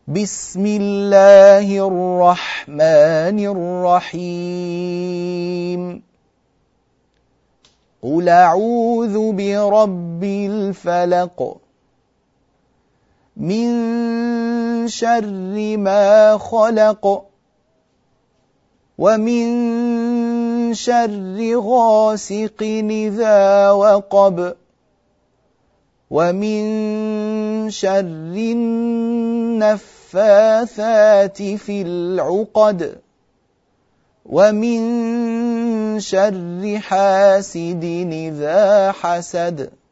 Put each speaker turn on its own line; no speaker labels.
بسم الله الرحمن الرحيم قل أعوذ برب الفلق من شر ما خلق ومن شر غاسق إذا وقب ومن شر النفاثات في العقد ومن شر حاسد إذا حسد